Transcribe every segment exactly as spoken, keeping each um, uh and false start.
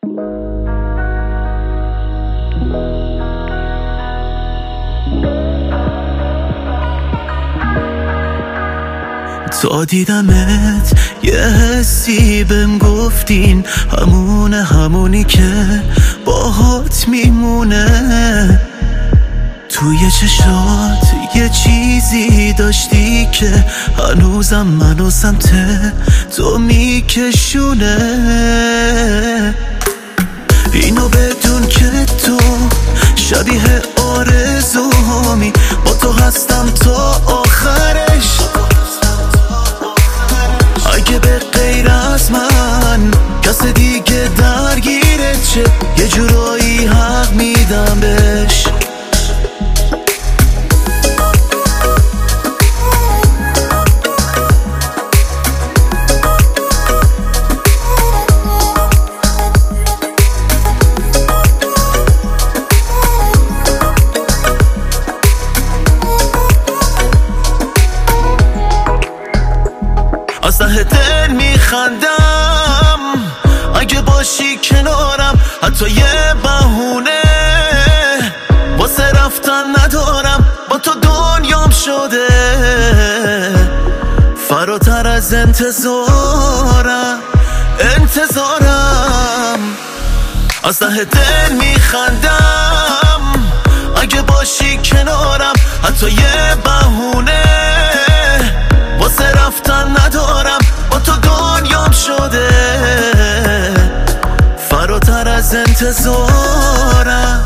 تا دیدمت یه حسی بهم گفتین همونه همونی که باهات میمونه. توی چشات یه چیزی داشتی که هنوزم منو سمت تو میکشونه. اینو بدون که تو شبیه آرزوهامی، با تو هستم تا آخرش. اگه به غیر از من کس دیگه درگیره چه، یه جورایی حق میدم بهش. از ته دل میخندم اگه باشی کنارم، حتی یه بهونه واسه رفتن ندارم. با تو دنیام شده فراتر از انتظارم انتظارم از ته دل میخندم اگه باشی کنارم، حتی یه بهونه واسه رفتن ندارم. با تو دنیام شده فراتر از انتظارم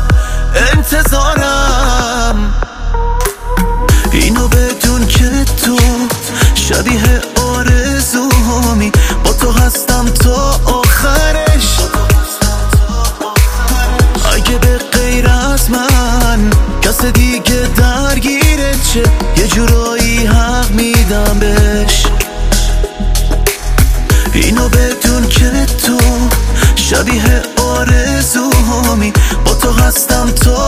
انتظارم اینو بدون که تو شبیه آرزوهامی، با تو هستم تا آخرش. اگه به غیر از من کس دیگه درگیره چه، یه جورایی حق میدم بهش. اینو بدون که تو شبیه آرزوهامی، با تو هستم تا